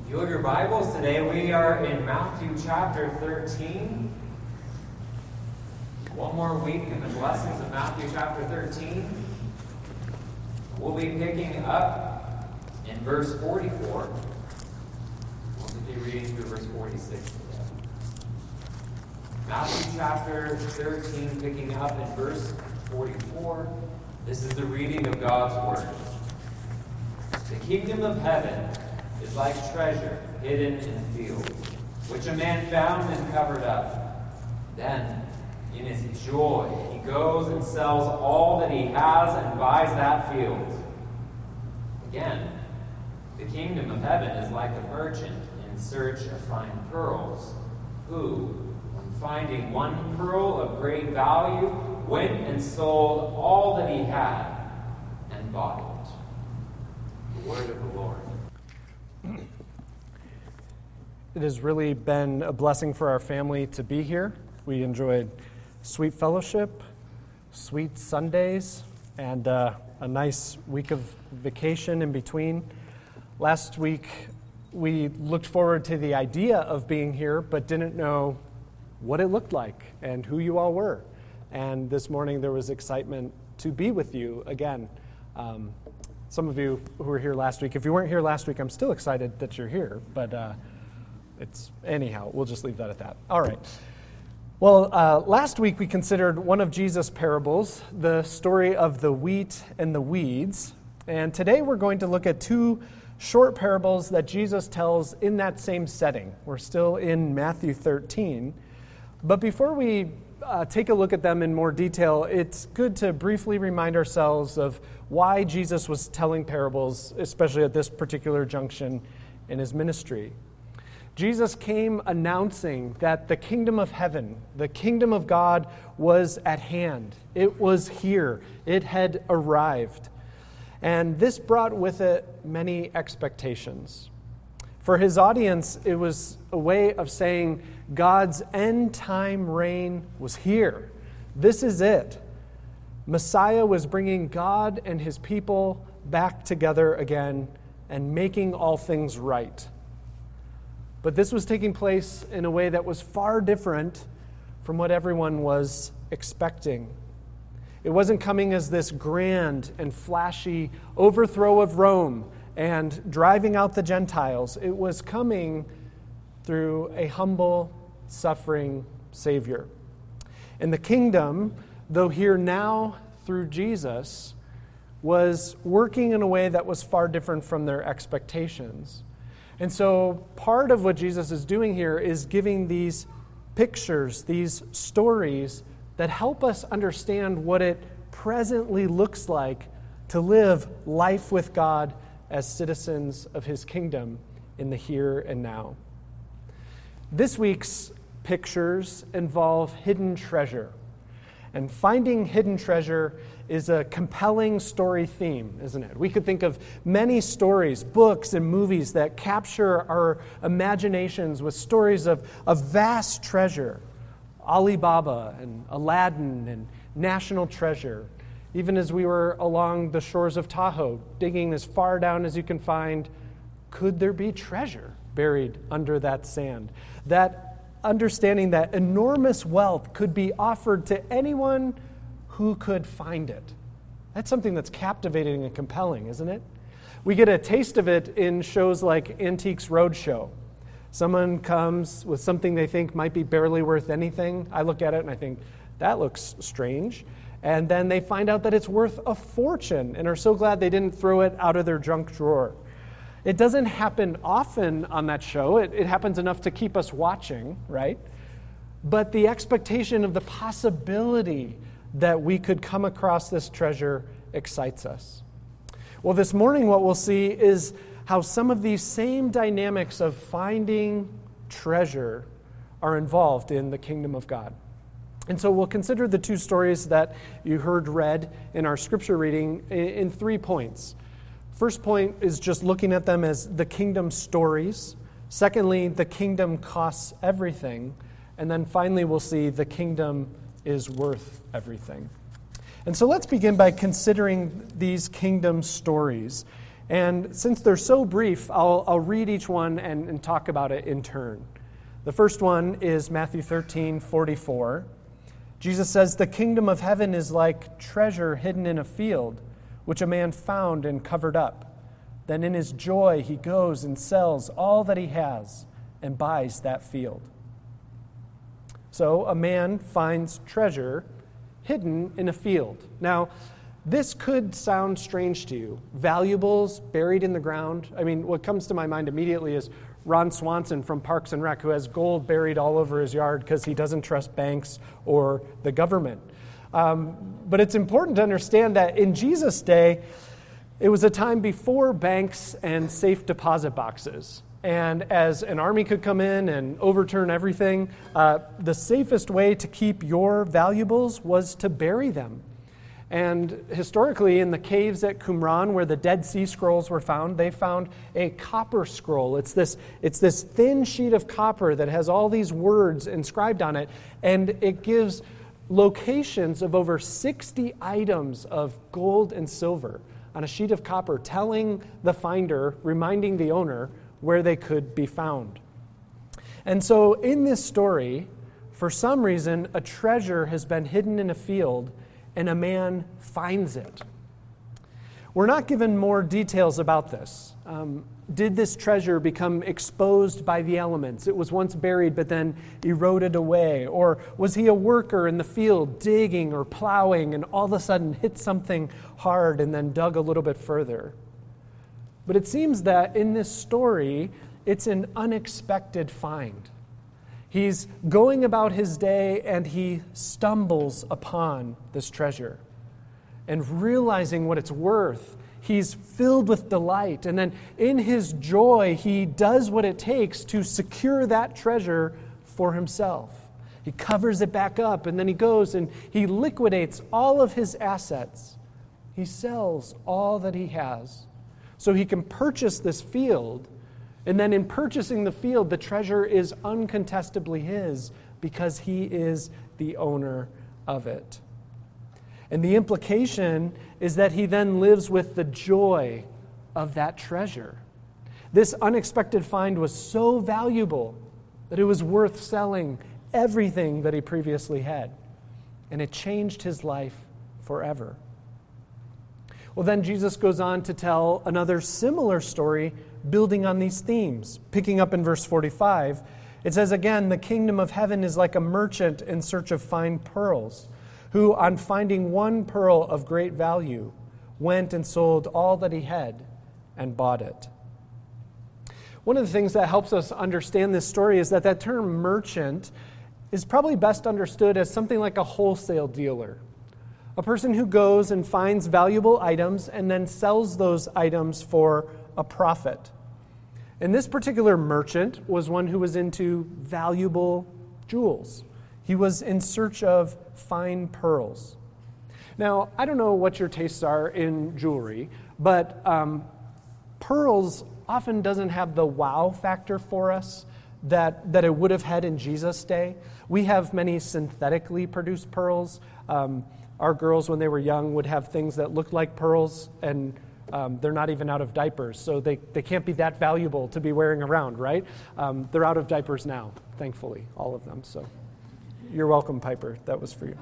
If you have your Bibles today, we are in Matthew chapter 13. One more week in the blessings of Matthew chapter 13. We'll be picking up in verse 44. We'll be reading through verse 46 today. Matthew chapter 13, picking up in verse 44. This is the reading of God's Word. The kingdom of heaven is like treasure hidden in a field, which a man found and covered up. Then, in his joy, he goes and sells all that he has and buys that field. Again, the kingdom of heaven is like a merchant in search of fine pearls, who, when finding one pearl of great value, went and sold all that he had and bought it. The word of the Lord. It has really been a blessing for our family to be here. We enjoyed sweet fellowship, sweet Sundays, and a nice week of vacation in between. Last week, we looked forward to the idea of being here, but didn't know what it looked like and who you all were. And this morning, there was excitement to be with you again. Some of you who were here last week, if you weren't here last week, I'm still excited that you're here, but anyhow, we'll just leave that at that. All right. Well, last week we considered one of Jesus' parables, the story of the wheat and the weeds. And today we're going to look at two short parables that Jesus tells in that same setting. We're still in Matthew 13. But before we take a look at them in more detail, it's good to briefly remind ourselves of why Jesus was telling parables, especially at this particular junction in his ministry. Jesus came announcing that the kingdom of heaven, the kingdom of God, was at hand. It was here. It had arrived. And this brought with it many expectations. For his audience, it was a way of saying God's end-time reign was here. This is it. Messiah was bringing God and his people back together again and making all things right. But this was taking place in a way that was far different from what everyone was expecting. It wasn't coming as this grand and flashy overthrow of Rome and driving out the Gentiles. It was coming through a humble, suffering Savior. And the kingdom, though here now through Jesus, was working in a way that was far different from their expectations. And so part of what Jesus is doing here is giving these pictures, these stories that help us understand what it presently looks like to live life with God as citizens of his kingdom in the here and now. This week's pictures involve hidden treasure. And finding hidden treasure is a compelling story theme, isn't it? We could think of many stories, books, and movies that capture our imaginations with stories of vast treasure. Alibaba and Aladdin and National Treasure. Even as we were along the shores of Tahoe, digging as far down as you can find, could there be treasure buried under that sand? That understanding that enormous wealth could be offered to anyone who could find it. That's something that's captivating and compelling, isn't it? We get a taste of it in shows like Antiques Roadshow. Someone comes with something they think might be barely worth anything. I look at it and I think, that looks strange. And then they find out that it's worth a fortune and are so glad they didn't throw it out of their junk drawer. It doesn't happen often on that show. It happens enough to keep us watching, right? But the expectation of the possibility that we could come across this treasure excites us. Well, this morning what we'll see is how some of these same dynamics of finding treasure are involved in the kingdom of God. And so we'll consider the two stories that you heard read in our scripture reading in 3 points. First point is just looking at them as the kingdom stories. Secondly, the kingdom costs everything. And then finally, we'll see the kingdom is worth everything. And so let's begin by considering these kingdom stories. And since they're so brief, I'll read each one and talk about it in turn. The first one is Matthew 13:44. Jesus says, "The kingdom of heaven is like treasure hidden in a field, which a man found and covered up. Then in his joy he goes and sells all that he has and buys that field." So a man finds treasure hidden in a field. Now, this could sound strange to you. Valuables buried in the ground. I mean, what comes to my mind immediately is Ron Swanson from Parks and Rec, who has gold buried all over his yard because he doesn't trust banks or the government. But it's important to understand that in Jesus' day, it was a time before banks and safe deposit boxes. And as an army could come in and overturn everything, the safest way to keep your valuables was to bury them. And historically, in the caves at Qumran, where the Dead Sea Scrolls were found, they found a copper scroll. It's this thin sheet of copper that has all these words inscribed on it, and it gives locations of over 60 items of gold and silver on a sheet of copper, telling the finder, reminding the owner, where they could be found. And so in this story, for some reason, a treasure has been hidden in a field, and a man finds it. We're not given more details about this. Did this treasure become exposed by the elements? It was once buried but then eroded away. Or was he a worker in the field digging or plowing and all of a sudden hit something hard and then dug a little bit further? But it seems that in this story, it's an unexpected find. He's going about his day and he stumbles upon this treasure. And realizing what it's worth, he's filled with delight. And then in his joy, he does what it takes to secure that treasure for himself. He covers it back up, and then he goes and he liquidates all of his assets. He sells all that he has so he can purchase this field. And then in purchasing the field, the treasure is uncontestably his because he is the owner of it. And the implication is that he then lives with the joy of that treasure. This unexpected find was so valuable that it was worth selling everything that he previously had. And it changed his life forever. Well, then Jesus goes on to tell another similar story building on these themes. Picking up in verse 45, it says again, "The kingdom of heaven is like a merchant in search of fine pearls, who, on finding one pearl of great value, went and sold all that he had and bought it." One of the things that helps us understand this story is that term merchant is probably best understood as something like a wholesale dealer. A person who goes and finds valuable items and then sells those items for a profit. And this particular merchant was one who was into valuable jewels. He was in search of fine pearls. Now, I don't know what your tastes are in jewelry, but pearls often doesn't have the wow factor for us that it would have had in Jesus' day. We have many synthetically produced pearls. Our girls, when they were young, would have things that looked like pearls, and they're not even out of diapers, so they can't be that valuable to be wearing around, right? They're out of diapers now, thankfully, all of them. So you're welcome, Piper. That was for you.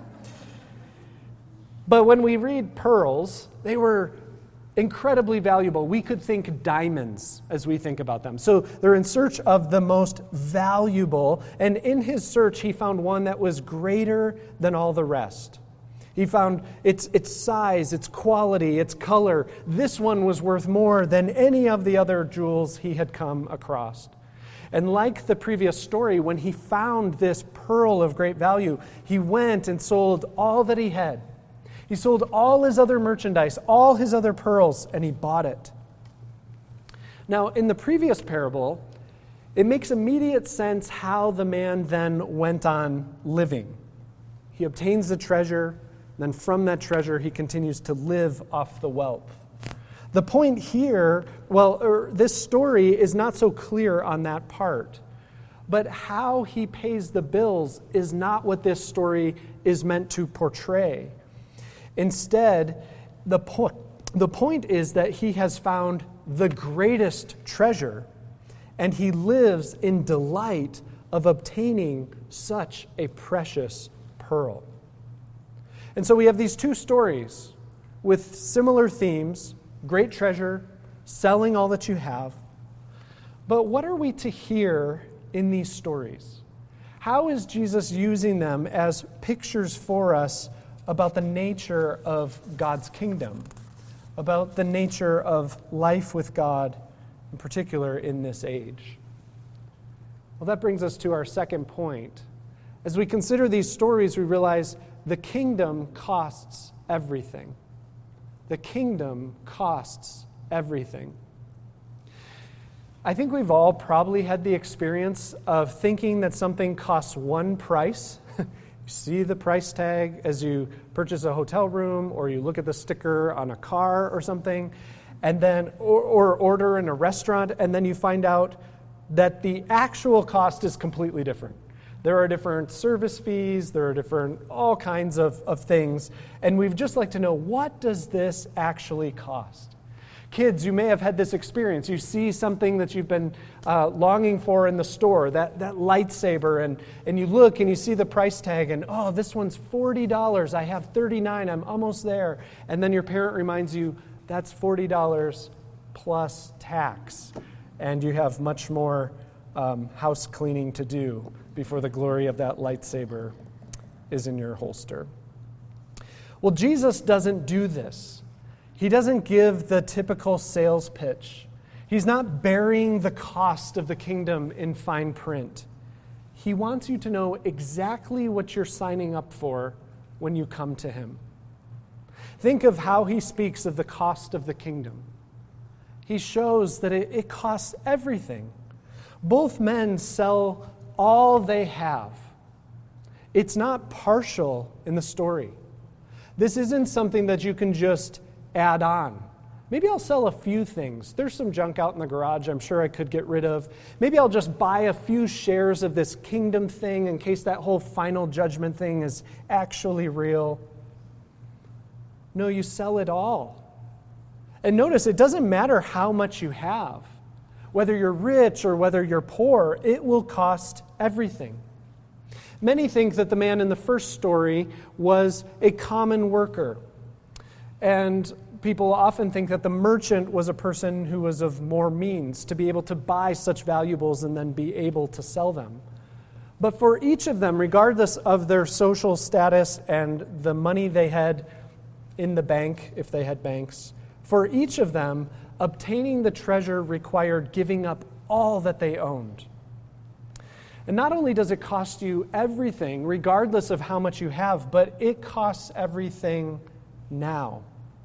But when we read pearls, they were incredibly valuable. We could think diamonds as we think about them. So they're in search of the most valuable, and in his search, he found one that was greater than all the rest. He found its size, its quality, its color. This one was worth more than any of the other jewels he had come across. And like the previous story, when he found this pearl of great value, he went and sold all that he had. He sold all his other merchandise, all his other pearls, and he bought it. Now, in the previous parable, it makes immediate sense how the man then went on living. He obtains the treasure. Then from that treasure, he continues to live off the wealth. The point here, this story is not so clear on that part. But how he pays the bills is not what this story is meant to portray. Instead, the The point is that he has found the greatest treasure, and he lives in delight of obtaining such a precious pearl. And so we have these two stories with similar themes: great treasure, selling all that you have. But what are we to hear in these stories? How is Jesus using them as pictures for us about the nature of God's kingdom, about the nature of life with God, in particular in this age? Well, that brings us to our second point. As we consider these stories, we realize the kingdom costs everything. The kingdom costs everything. I think we've all probably had the experience of thinking that something costs one price. You see the price tag as you purchase a hotel room, or you look at the sticker on a car or something, and then or order in a restaurant, and then you find out that the actual cost is completely different. There are different service fees, there are different all kinds of things, and we'd just like to know, what does this actually cost? Kids, you may have had this experience. You see something that you've been longing for in the store, that lightsaber, and you look and you see the price tag, and oh, this one's $40. I have $39. I'm almost there. And then your parent reminds you, that's $40 plus tax. And you have much more house cleaning to do before the glory of that lightsaber is in your holster. Well, Jesus doesn't do this. He doesn't give the typical sales pitch. He's not burying the cost of the kingdom in fine print. He wants you to know exactly what you're signing up for when you come to him. Think of how he speaks of the cost of the kingdom. He shows that it costs everything. Both men sell all they have. It's not partial in the story. This isn't something that you can just add on. Maybe I'll sell a few things. There's some junk out in the garage I'm sure I could get rid of. Maybe I'll just buy a few shares of this kingdom thing in case that whole final judgment thing is actually real. No, you sell it all. And notice, it doesn't matter how much you have. Whether you're rich or whether you're poor, it will cost everything. Many think that the man in the first story was a common worker. And people often think that the merchant was a person who was of more means to be able to buy such valuables and then be able to sell them. But for each of them, regardless of their social status and the money they had in the bank, if they had banks, for each of them, obtaining the treasure required giving up all that they owned. And not only does it cost you everything, regardless of how much you have, but it costs everything now.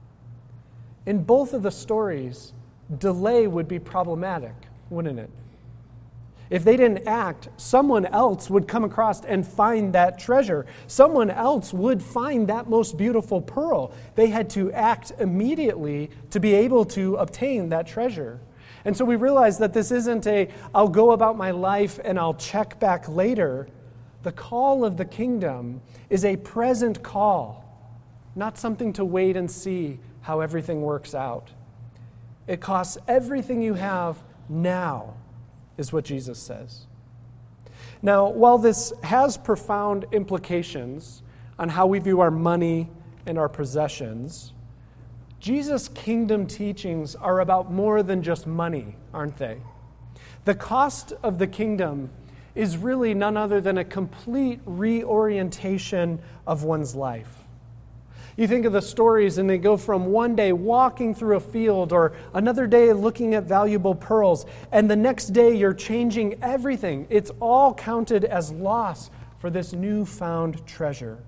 In both of the stories, delay would be problematic, wouldn't it? If they didn't act, someone else would come across and find that treasure. Someone else would find that most beautiful pearl. They had to act immediately to be able to obtain that treasure. And so we realize that this isn't I'll go about my life and I'll check back later. The call of the kingdom is a present call, not something to wait and see how everything works out. It costs everything you have now, is what Jesus says. Now, while this has profound implications on how we view our money and our possessions, Jesus' kingdom teachings are about more than just money, aren't they? The cost of the kingdom is really none other than a complete reorientation of one's life. You think of the stories and they go from one day walking through a field or another day looking at valuable pearls, and the next day you're changing everything. It's all counted as loss for this newfound treasure.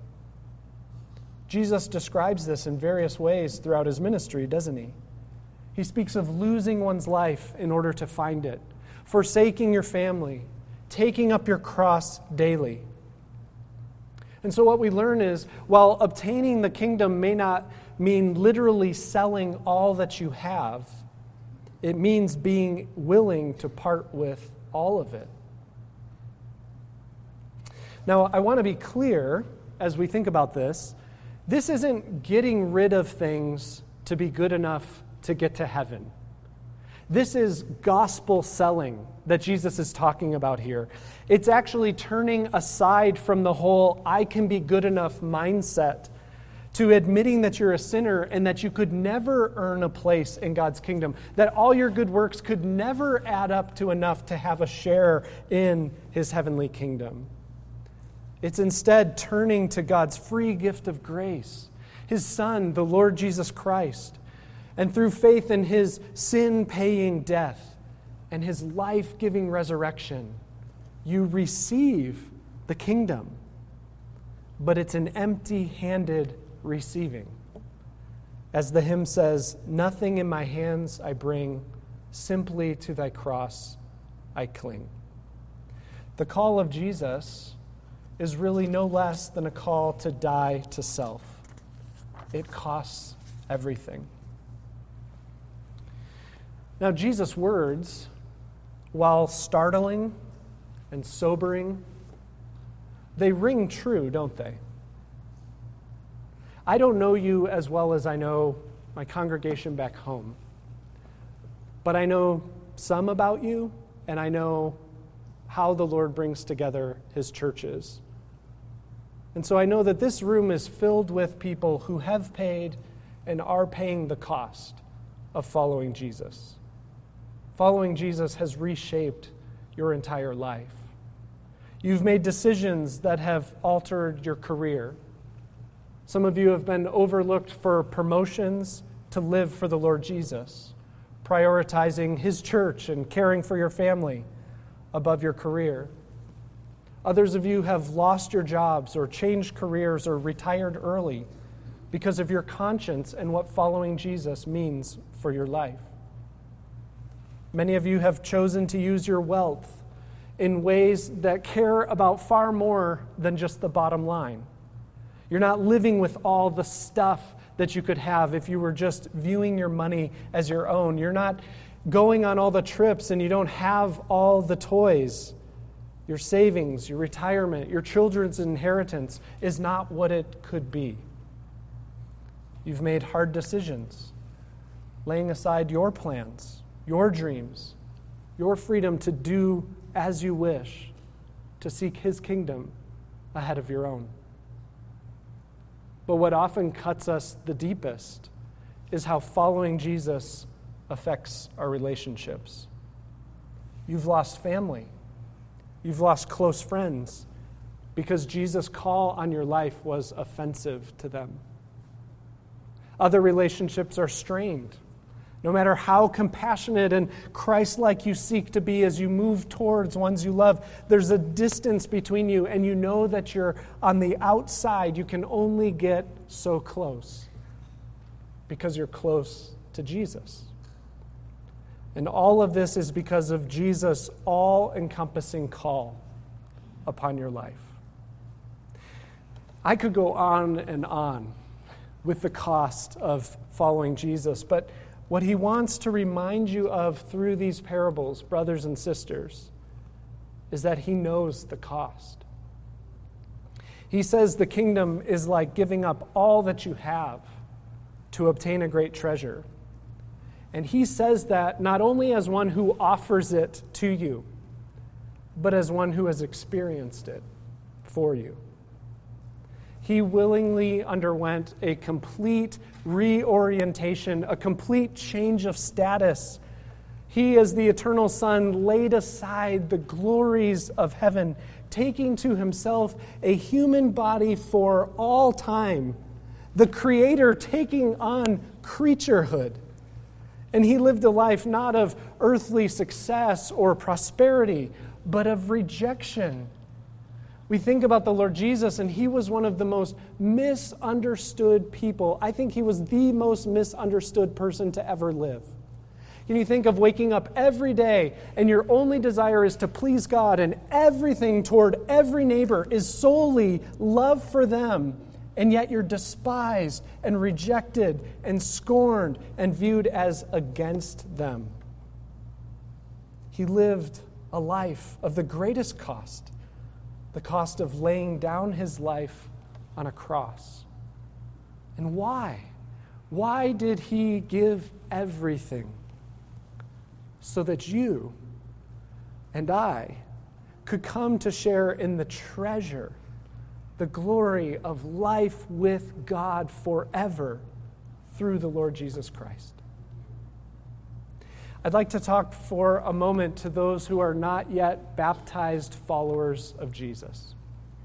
Jesus describes this in various ways throughout his ministry, doesn't he? He speaks of losing one's life in order to find it, forsaking your family, taking up your cross daily. And so what we learn is, while obtaining the kingdom may not mean literally selling all that you have, it means being willing to part with all of it. Now, I want to be clear as we think about this. This isn't getting rid of things to be good enough to get to heaven. This is gospel selling that Jesus is talking about here. It's actually turning aside from the whole I can be good enough mindset to admitting that you're a sinner and that you could never earn a place in God's kingdom, that all your good works could never add up to enough to have a share in his heavenly kingdom. It's instead turning to God's free gift of grace, his Son, the Lord Jesus Christ, and through faith in his sin-paying death and his life-giving resurrection, you receive the kingdom. But it's an empty-handed receiving. As the hymn says, "Nothing in my hands I bring, simply to thy cross I cling." The call of Jesus is really no less than a call to die to self. It costs everything. Now, Jesus' words, while startling and sobering, they ring true, don't they? I don't know you as well as I know my congregation back home, but I know some about you, and I know how the Lord brings together his churches. And so I know that this room is filled with people who have paid and are paying the cost of following Jesus. Following Jesus has reshaped your entire life. You've made decisions that have altered your career. Some of you have been overlooked for promotions to live for the Lord Jesus, prioritizing his church and caring for your family above your career. Others of you have lost your jobs or changed careers or retired early because of your conscience and what following Jesus means for your life. Many of you have chosen to use your wealth in ways that care about far more than just the bottom line. You're not living with all the stuff that you could have if you were just viewing your money as your own. You're not going on all the trips and you don't have all the toys. Your savings, your retirement, your children's inheritance is not what it could be. You've made hard decisions, laying aside your plans, your dreams, your freedom to do as you wish, to seek his kingdom ahead of your own. But what often cuts us the deepest is how following Jesus affects our relationships. You've lost family. You've lost close friends because Jesus' call on your life was offensive to them. Other relationships are strained. No matter how compassionate and Christ-like you seek to be as you move towards ones you love, there's a distance between you, and you know that you're on the outside. You can only get so close because you're close to Jesus. And all of this is because of Jesus' all-encompassing call upon your life. I could go on and on with the cost of following Jesus, but what he wants to remind you of through these parables, brothers and sisters, is that he knows the cost. He says the kingdom is like giving up all that you have to obtain a great treasure. And he says that not only as one who offers it to you, but as one who has experienced it for you. He willingly underwent a complete reorientation, a complete change of status. He, as the eternal Son, laid aside the glories of heaven, taking to himself a human body for all time, the Creator taking on creaturehood. And he lived a life not of earthly success or prosperity, but of rejection. We think about the Lord Jesus, and he was one of the most misunderstood people. I think he was the most misunderstood person to ever live. Can you think of waking up every day, and your only desire is to please God, and everything toward every neighbor is solely love for them, and yet you're despised and rejected and scorned and viewed as against them? He lived a life of the greatest cost, the cost of laying down his life on a cross. And why? Why did he give everything? So that you and I could come to share in the treasure, the glory of life with God forever through the Lord Jesus Christ. I'd like to talk for a moment to those who are not yet baptized followers of Jesus.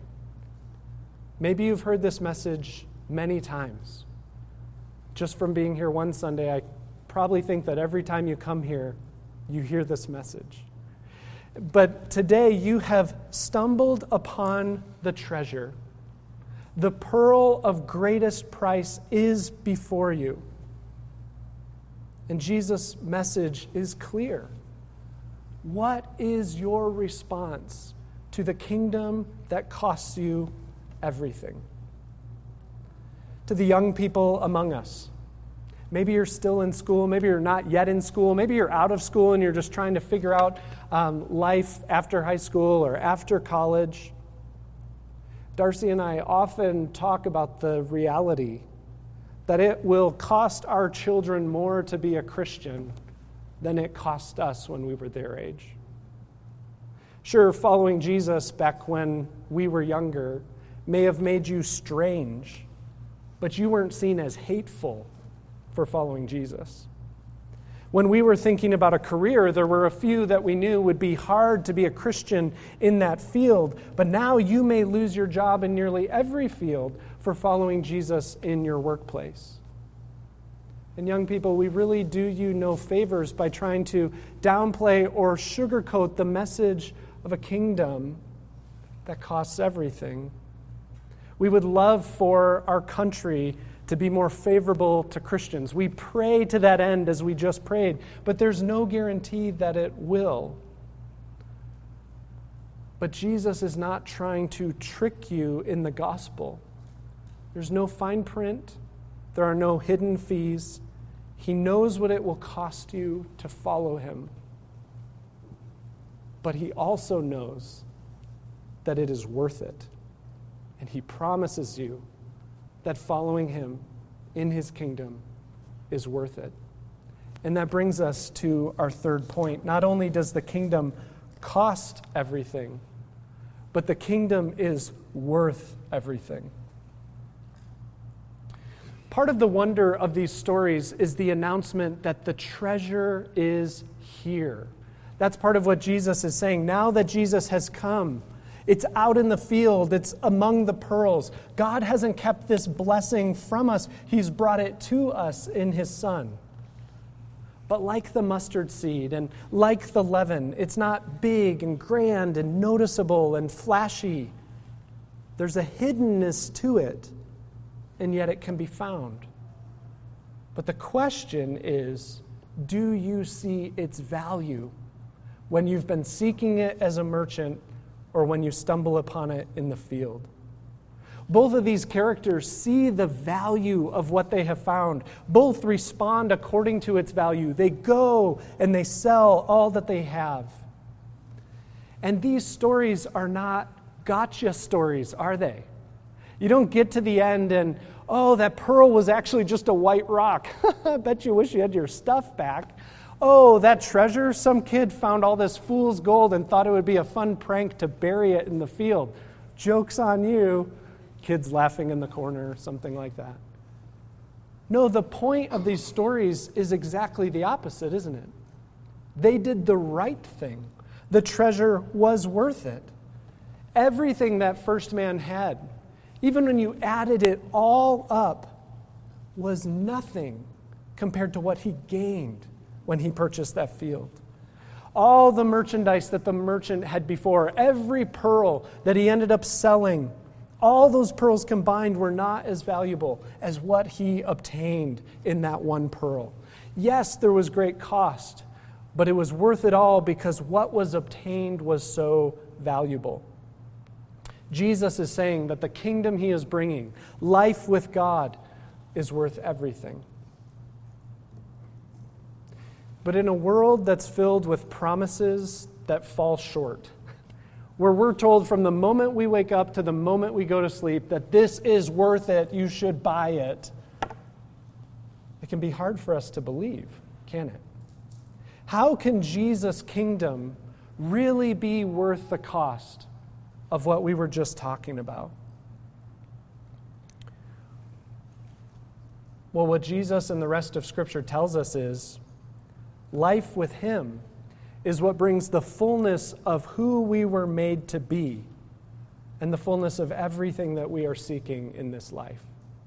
Maybe you've heard this message many times. Just from being here one Sunday, I probably think that every time you come here, you hear this message. But today you have stumbled upon the treasure. The pearl of greatest price is before you. And Jesus' message is clear. What is your response to the kingdom that costs you everything? To the young people among us, maybe you're still in school, maybe you're not yet in school, maybe you're out of school and you're just trying to figure out life after high school or after college. Darcy and I often talk about the reality that it will cost our children more to be a Christian than it cost us when we were their age. Sure, following Jesus back when we were younger may have made you strange, but you weren't seen as hateful for following Jesus. When we were thinking about a career, there were a few that we knew would be hard to be a Christian in that field, but now you may lose your job in nearly every field for following Jesus in your workplace. And young people, we really do you no favors by trying to downplay or sugarcoat the message of a kingdom that costs everything. We would love for our country to be more favorable to Christians. We pray to that end as we just prayed, but there's no guarantee that it will. But Jesus is not trying to trick you in the gospel. There's no fine print. There are no hidden fees. He knows what it will cost you to follow him. But he also knows that it is worth it. And he promises you that following him in his kingdom is worth it. And that brings us to our third point. Not only does the kingdom cost everything, but the kingdom is worth everything. Part of the wonder of these stories is the announcement that the treasure is here. That's part of what Jesus is saying. Now that Jesus has come, it's out in the field. It's among the pearls. God hasn't kept this blessing from us. He's brought it to us in his Son. But like the mustard seed and like the leaven, it's not big and grand and noticeable and flashy. There's a hiddenness to it, and yet it can be found. But the question is, do you see its value when you've been seeking it as a merchant or when you stumble upon it in the field? Both of these characters see the value of what they have found. Both respond according to its value. They go and they sell all that they have. And these stories are not gotcha stories, are they? You don't get to the end and, oh, that pearl was actually just a white rock. I bet you wish you had your stuff back. Oh, that treasure, some kid found all this fool's gold and thought it would be a fun prank to bury it in the field. Joke's on you. Kids laughing in the corner, something like that. No, the point of these stories is exactly the opposite, isn't it? They did the right thing. The treasure was worth it. Everything that first man had, even when you added it all up, was nothing compared to what he gained when he purchased that field. All the merchandise that the merchant had before, every pearl that he ended up selling, all those pearls combined were not as valuable as what he obtained in that one pearl. Yes, there was great cost, but it was worth it all because what was obtained was so valuable. Jesus is saying that the kingdom he is bringing, life with God, is worth everything. But in a world that's filled with promises that fall short, where we're told from the moment we wake up to the moment we go to sleep that this is worth it, you should buy it, It can be hard for us to believe, can it? How can Jesus' kingdom really be worth the cost of what we were just talking about? Well, what Jesus and the rest of Scripture tells us is life with Him is what brings the fullness of who we were made to be and the fullness of everything that we are seeking in this life.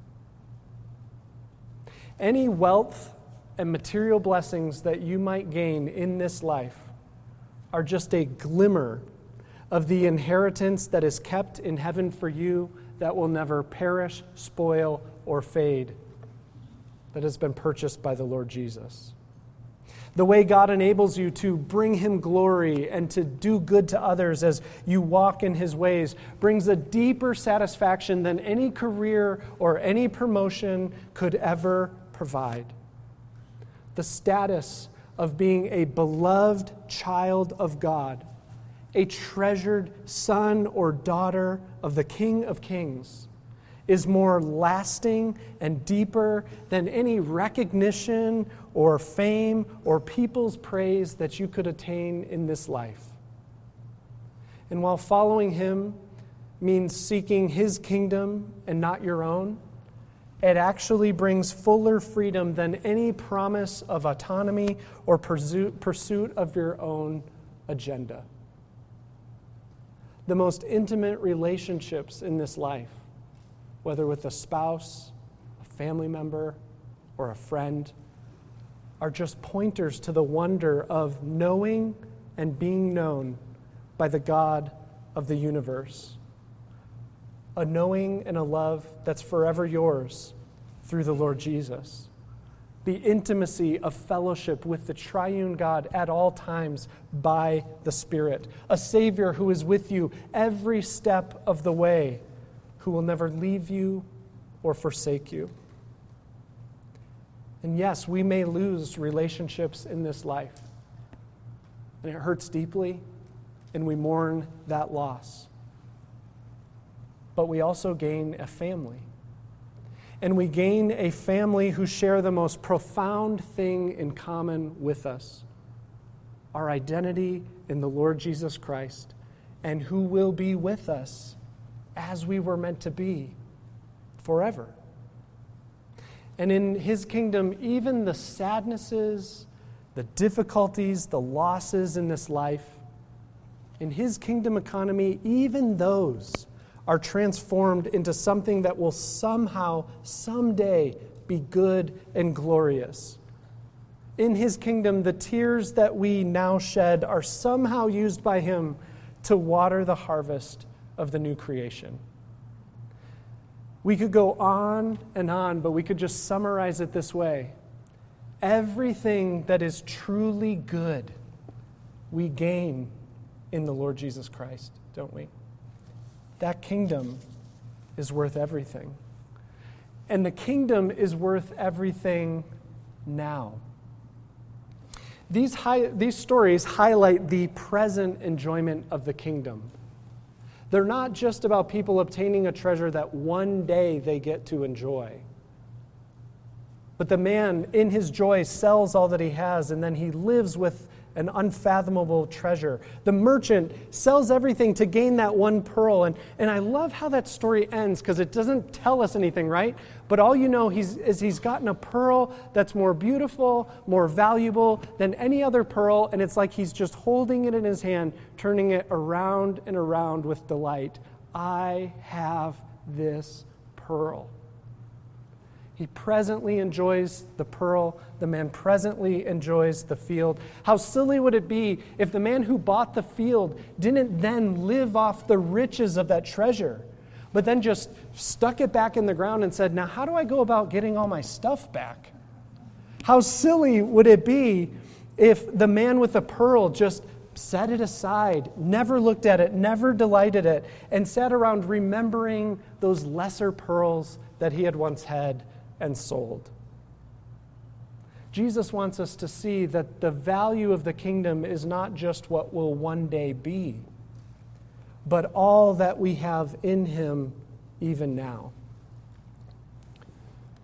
Any wealth and material blessings that you might gain in this life are just a glimmer of the inheritance that is kept in heaven for you that will never perish, spoil, or fade, that has been purchased by the Lord Jesus. The way God enables you to bring Him glory and to do good to others as you walk in His ways brings a deeper satisfaction than any career or any promotion could ever provide. The status of being a beloved child of God, a treasured son or daughter of the King of Kings, is more lasting and deeper than any recognition or fame or people's praise that you could attain in this life. And while following Him means seeking His kingdom and not your own, it actually brings fuller freedom than any promise of autonomy or pursuit of your own agenda. The most intimate relationships in this life, whether with a spouse, a family member, or a friend, are just pointers to the wonder of knowing and being known by the God of the universe. A knowing and a love that's forever yours through the Lord Jesus. The intimacy of fellowship with the triune God at all times by the Spirit. A Savior who is with you every step of the way, who will never leave you or forsake you. And yes, we may lose relationships in this life. And it hurts deeply, and we mourn that loss. But we also gain a family. And we gain a family who share the most profound thing in common with us: our identity in the Lord Jesus Christ, and who will be with us as we were meant to be forever. And in His kingdom, even the sadnesses, the difficulties, the losses in this life, in His kingdom economy, even those are transformed into something that will somehow, someday, be good and glorious. In His kingdom, the tears that we now shed are somehow used by Him to water the harvest of the new creation. We could go on, but we could just summarize it this way. Everything that is truly good, we gain in the Lord Jesus Christ, don't we? That kingdom is worth everything. And the kingdom is worth everything now. These stories highlight the present enjoyment of the kingdom. They're not just about people obtaining a treasure that one day they get to enjoy. But the man, in his joy, sells all that he has, and then he lives with an unfathomable treasure. The merchant sells everything to gain that one pearl. And I love how that story ends, because it doesn't tell us anything, right? But all you know is he's gotten a pearl that's more beautiful, more valuable than any other pearl, and it's like he's just holding it in his hand, turning it around and around with delight. I have this pearl. He presently enjoys the pearl. The man presently enjoys the field. How silly would it be if the man who bought the field didn't then live off the riches of that treasure, but then just stuck it back in the ground and said, now how do I go about getting all my stuff back? How silly would it be if the man with the pearl just set it aside, never looked at it, never delighted it, and sat around remembering those lesser pearls that he had once had and sold. Jesus wants us to see that the value of the kingdom is not just what will one day be, but all that we have in Him even now.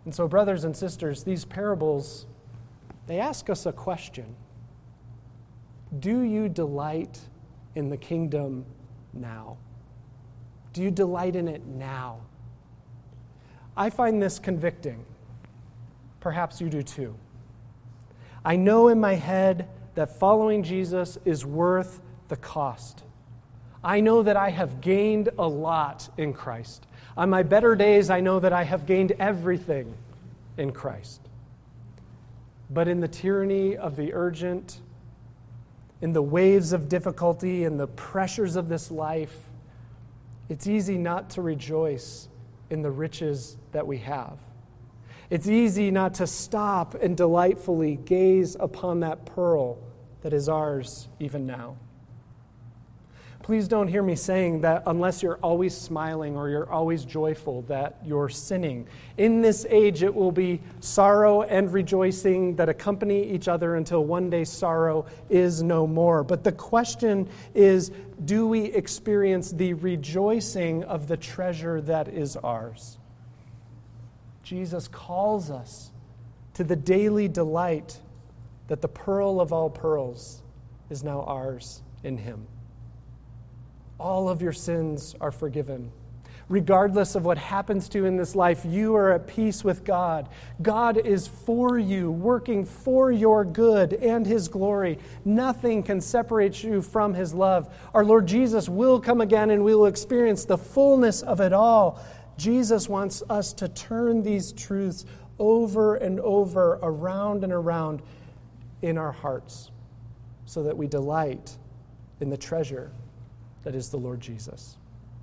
And so, brothers and sisters, these parables, they ask us a question. Do you delight in the kingdom now? Do you delight in it now? I find this convicting. Perhaps you do too. I know in my head that following Jesus is worth the cost. I know that I have gained a lot in Christ. On my better days, I know that I have gained everything in Christ. But in the tyranny of the urgent, in the waves of difficulty and the pressures of this life, it's easy not to rejoice in the riches that we have. It's easy not to stop and delightfully gaze upon that pearl that is ours even now. Please don't hear me saying that unless you're always smiling or you're always joyful that you're sinning. In this age, it will be sorrow and rejoicing that accompany each other until one day sorrow is no more. But the question is, do we experience the rejoicing of the treasure that is ours? Jesus calls us to the daily delight that the pearl of all pearls is now ours in Him. All of your sins are forgiven. Regardless of what happens to you in this life, you are at peace with God. God is for you, working for your good and His glory. Nothing can separate you from His love. Our Lord Jesus will come again and we will experience the fullness of it all. Jesus wants us to turn these truths over and over, around and around in our hearts so that we delight in the treasure that is the Lord Jesus.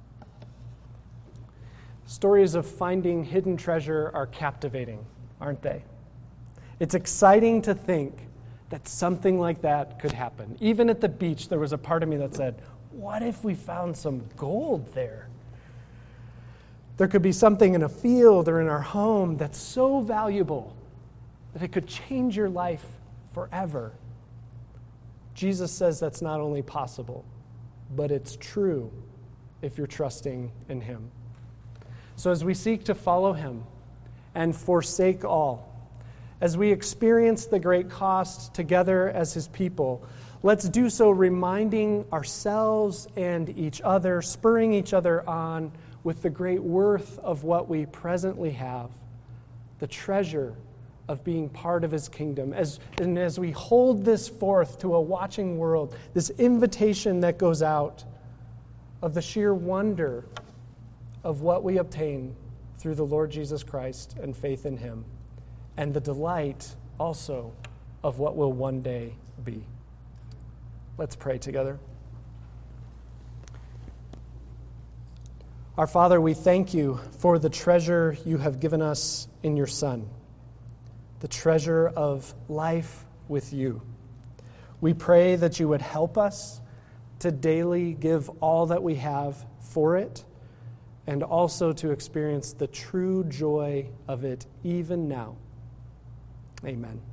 Stories of finding hidden treasure are captivating, aren't they? It's exciting to think that something like that could happen. Even at the beach, there was a part of me that said, what if we found some gold there? There could be something in a field or in our home that's so valuable that it could change your life forever. Jesus says that's not only possible, but it's true if you're trusting in Him. So as we seek to follow Him and forsake all, as we experience the great cost together as His people, let's do so reminding ourselves and each other, spurring each other on with the great worth of what we presently have, the treasure of being part of His kingdom. As we hold this forth to a watching world, this invitation that goes out of the sheer wonder of what we obtain through the Lord Jesus Christ and faith in Him, and the delight also of what will one day be. Let's pray together. Our Father, we thank You for the treasure You have given us in Your Son, the treasure of life with You. We pray that You would help us to daily give all that we have for it, and also to experience the true joy of it even now. Amen.